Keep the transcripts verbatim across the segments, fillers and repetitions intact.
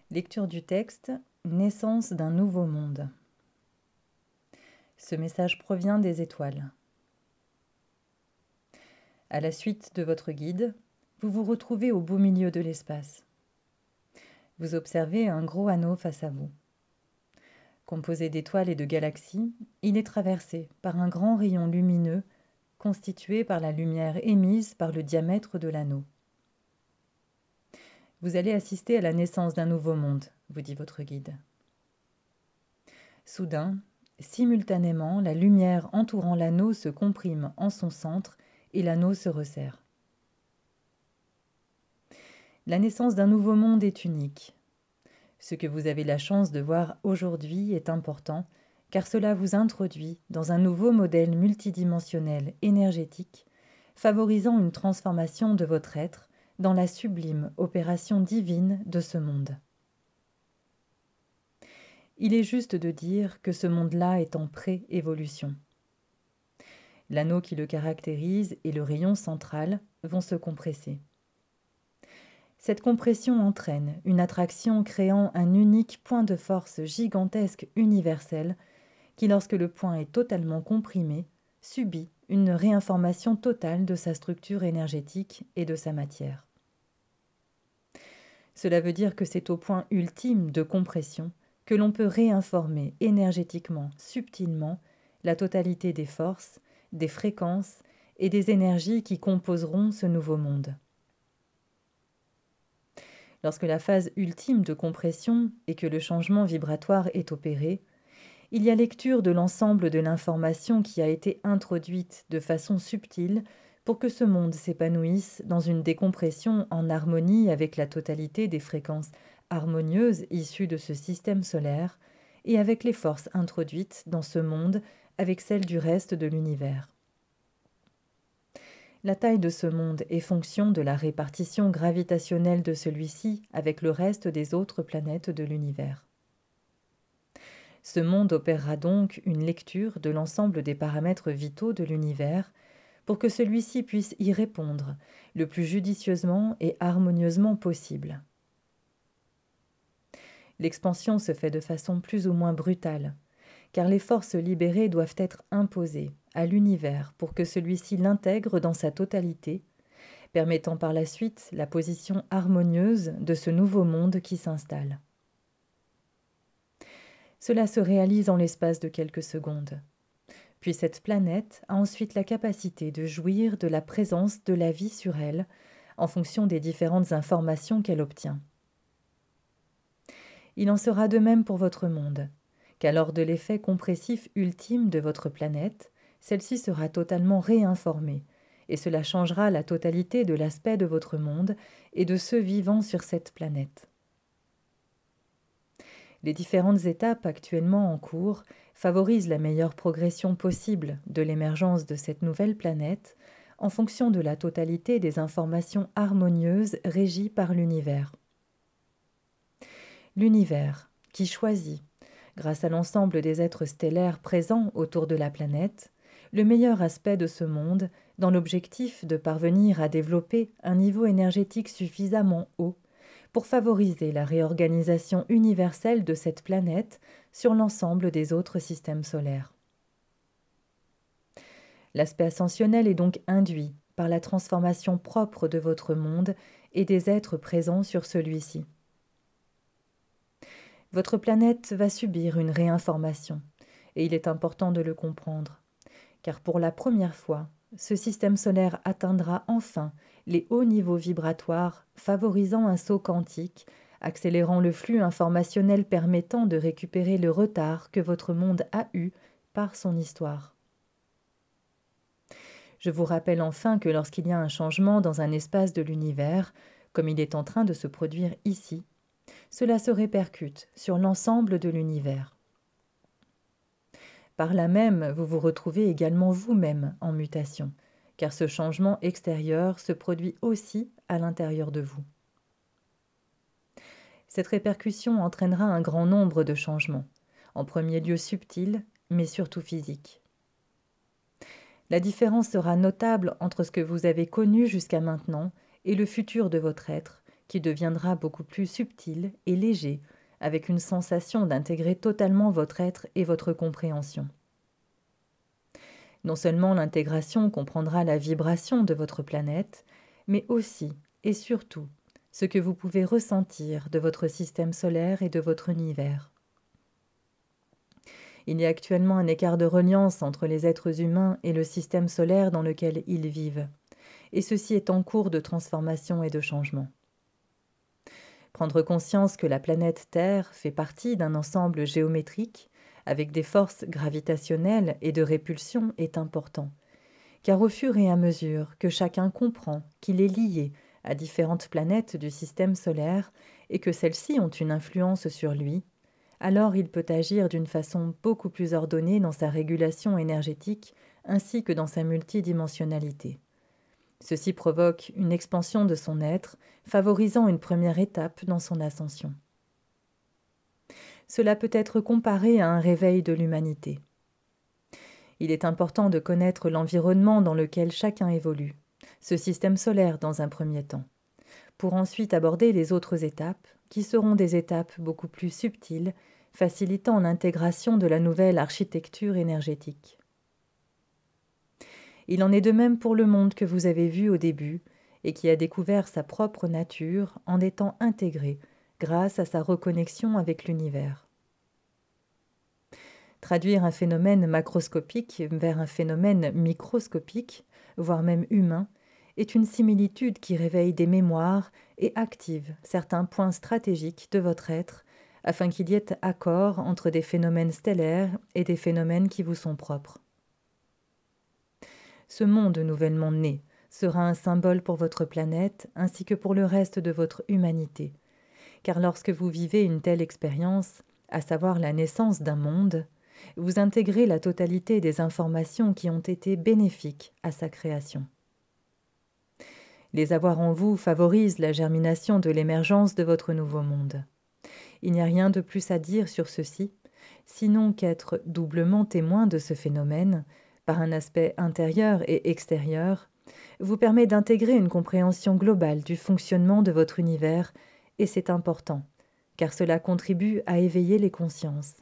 Lecture du texte, naissance d'un nouveau monde. Ce message provient des étoiles. À la suite de votre guide, vous vous retrouvez au beau milieu de l'espace. Vous observez un gros anneau face à vous. Composé d'étoiles et de galaxies, il est traversé par un grand rayon lumineux constitué par la lumière émise par le diamètre de l'anneau. Vous allez assister à la naissance d'un nouveau monde, vous dit votre guide. Soudain, simultanément, la lumière entourant l'anneau se comprime en son centre et l'anneau se resserre. La naissance d'un nouveau monde est unique. Ce que vous avez la chance de voir aujourd'hui est important car cela vous introduit dans un nouveau modèle multidimensionnel énergétique, favorisant une transformation de votre être dans la sublime opération divine de ce monde. Il est juste de dire que ce monde-là est en pré-évolution. L'anneau qui le caractérise et le rayon central vont se compresser. Cette compression entraîne une attraction créant un unique point de force gigantesque universel qui, lorsque le point est totalement comprimé, subit une réinformation totale de sa structure énergétique et de sa matière. Cela veut dire que c'est au point ultime de compression que l'on peut réinformer énergétiquement, subtilement, la totalité des forces, des fréquences et des énergies qui composeront ce nouveau monde. Lorsque la phase ultime de compression et que le changement vibratoire est opéré, il y a lecture de l'ensemble de l'information qui a été introduite de façon subtile pour que ce monde s'épanouisse dans une décompression en harmonie avec la totalité des fréquences harmonieuses issues de ce système solaire et avec les forces introduites dans ce monde avec celles du reste de l'univers. La taille de ce monde est fonction de la répartition gravitationnelle de celui-ci avec le reste des autres planètes de l'univers. Ce monde opérera donc une lecture de l'ensemble des paramètres vitaux de l'univers pour que celui-ci puisse y répondre le plus judicieusement et harmonieusement possible. L'expansion se fait de façon plus ou moins brutale, car les forces libérées doivent être imposées à l'univers pour que celui-ci l'intègre dans sa totalité, permettant par la suite la position harmonieuse de ce nouveau monde qui s'installe. Cela se réalise en l'espace de quelques secondes. Puis cette planète a ensuite la capacité de jouir de la présence de la vie sur elle en fonction des différentes informations qu'elle obtient. Il en sera de même pour votre monde, car lors de l'effet compressif ultime de votre planète, celle-ci sera totalement réinformée, et cela changera la totalité de l'aspect de votre monde et de ceux vivant sur cette planète. Les différentes étapes actuellement en cours favorisent la meilleure progression possible de l'émergence de cette nouvelle planète en fonction de la totalité des informations harmonieuses régies par l'univers. L'univers, qui choisit, grâce à l'ensemble des êtres stellaires présents autour de la planète, le meilleur aspect de ce monde dans l'objectif de parvenir à développer un niveau énergétique suffisamment haut pour favoriser la réorganisation universelle de cette planète sur l'ensemble des autres systèmes solaires. L'aspect ascensionnel est donc induit par la transformation propre de votre monde et des êtres présents sur celui-ci. Votre planète va subir une réinformation, et il est important de le comprendre, car pour la première fois, ce système solaire atteindra enfin les hauts niveaux vibratoires, favorisant un saut quantique, accélérant le flux informationnel permettant de récupérer le retard que votre monde a eu par son histoire. Je vous rappelle enfin que lorsqu'il y a un changement dans un espace de l'univers, comme il est en train de se produire ici, cela se répercute sur l'ensemble de l'univers. Par là même, vous vous retrouvez également vous-même en mutation, car ce changement extérieur se produit aussi à l'intérieur de vous. Cette répercussion entraînera un grand nombre de changements, en premier lieu subtils, mais surtout physiques. La différence sera notable entre ce que vous avez connu jusqu'à maintenant et le futur de votre être, qui deviendra beaucoup plus subtil et léger, avec une sensation d'intégrer totalement votre être et votre compréhension. Non seulement l'intégration comprendra la vibration de votre planète, mais aussi et surtout ce que vous pouvez ressentir de votre système solaire et de votre univers. Il y a actuellement un écart de reliance entre les êtres humains et le système solaire dans lequel ils vivent, et ceci est en cours de transformation et de changement. Prendre conscience que la planète Terre fait partie d'un ensemble géométrique avec des forces gravitationnelles et de répulsion est important, car au fur et à mesure que chacun comprend qu'il est lié à différentes planètes du système solaire et que celles-ci ont une influence sur lui, alors il peut agir d'une façon beaucoup plus ordonnée dans sa régulation énergétique ainsi que dans sa multidimensionnalité. Ceci provoque une expansion de son être, favorisant une première étape dans son ascension. Cela peut être comparé à un réveil de l'humanité. Il est important de connaître l'environnement dans lequel chacun évolue, ce système solaire dans un premier temps, pour ensuite aborder les autres étapes, qui seront des étapes beaucoup plus subtiles, facilitant l'intégration de la nouvelle architecture énergétique. Il en est de même pour le monde que vous avez vu au début et qui a découvert sa propre nature en étant intégré grâce à sa reconnexion avec l'univers. Traduire un phénomène macroscopique vers un phénomène microscopique, voire même humain, est une similitude qui réveille des mémoires et active certains points stratégiques de votre être afin qu'il y ait accord entre des phénomènes stellaires et des phénomènes qui vous sont propres. Ce monde nouvellement né sera un symbole pour votre planète ainsi que pour le reste de votre humanité, car lorsque vous vivez une telle expérience, à savoir la naissance d'un monde, vous intégrez la totalité des informations qui ont été bénéfiques à sa création. Les avoir en vous favorise la germination de l'émergence de votre nouveau monde. Il n'y a rien de plus à dire sur ceci, sinon qu'être doublement témoin de ce phénomène, par un aspect intérieur et extérieur, vous permet d'intégrer une compréhension globale du fonctionnement de votre univers, et c'est important, car cela contribue à éveiller les consciences.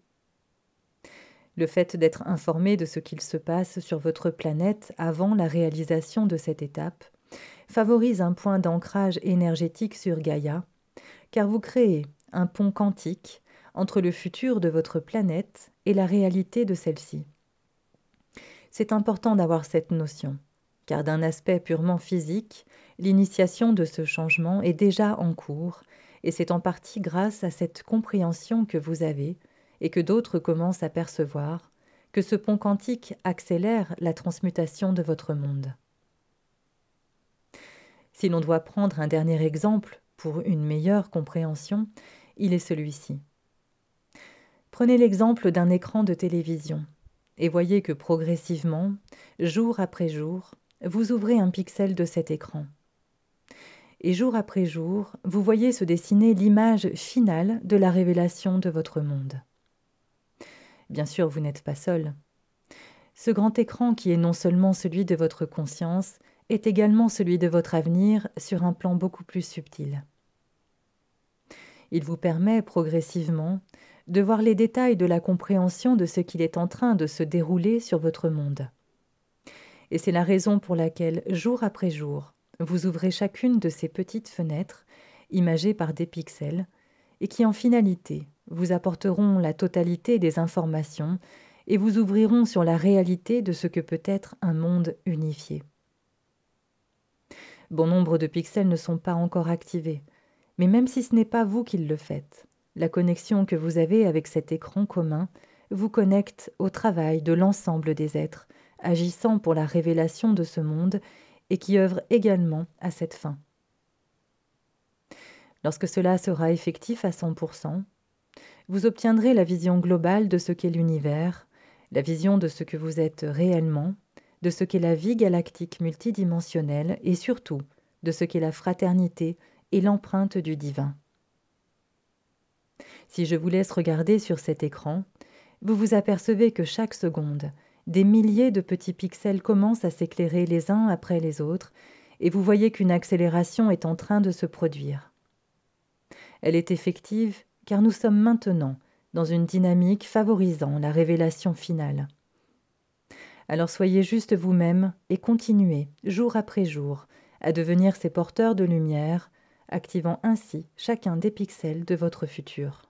Le fait d'être informé de ce qu'il se passe sur votre planète avant la réalisation de cette étape favorise un point d'ancrage énergétique sur Gaïa, car vous créez un pont quantique entre le futur de votre planète et la réalité de celle-ci. C'est important d'avoir cette notion, car d'un aspect purement physique, l'initiation de ce changement est déjà en cours, et c'est en partie grâce à cette compréhension que vous avez, et que d'autres commencent à percevoir, que ce pont quantique accélère la transmutation de votre monde. Si l'on doit prendre un dernier exemple pour une meilleure compréhension, il est celui-ci. Prenez l'exemple d'un écran de télévision et voyez que progressivement, jour après jour, vous ouvrez un pixel de cet écran. Et jour après jour, vous voyez se dessiner l'image finale de la révélation de votre monde. Bien sûr, vous n'êtes pas seul. Ce grand écran qui est non seulement celui de votre conscience, est également celui de votre avenir sur un plan beaucoup plus subtil. Il vous permet progressivement de voir les détails de la compréhension de ce qu'il est en train de se dérouler sur votre monde. Et c'est la raison pour laquelle, jour après jour, vous ouvrez chacune de ces petites fenêtres, imagées par des pixels, et qui en finalité vous apporteront la totalité des informations et vous ouvriront sur la réalité de ce que peut être un monde unifié. Bon nombre de pixels ne sont pas encore activés, mais même si ce n'est pas vous qui le faites, la connexion que vous avez avec cet écran commun vous connecte au travail de l'ensemble des êtres, agissant pour la révélation de ce monde et qui œuvrent également à cette fin. Lorsque cela sera effectif à cent pour cent, vous obtiendrez la vision globale de ce qu'est l'univers, la vision de ce que vous êtes réellement, de ce qu'est la vie galactique multidimensionnelle et surtout de ce qu'est la fraternité et l'empreinte du divin. Si je vous laisse regarder sur cet écran, vous vous apercevez que chaque seconde, des milliers de petits pixels commencent à s'éclairer les uns après les autres et vous voyez qu'une accélération est en train de se produire. Elle est effective car nous sommes maintenant dans une dynamique favorisant la révélation finale. Alors soyez juste vous-même et continuez, jour après jour, à devenir ces porteurs de lumière, activant ainsi chacun des pixels de votre futur.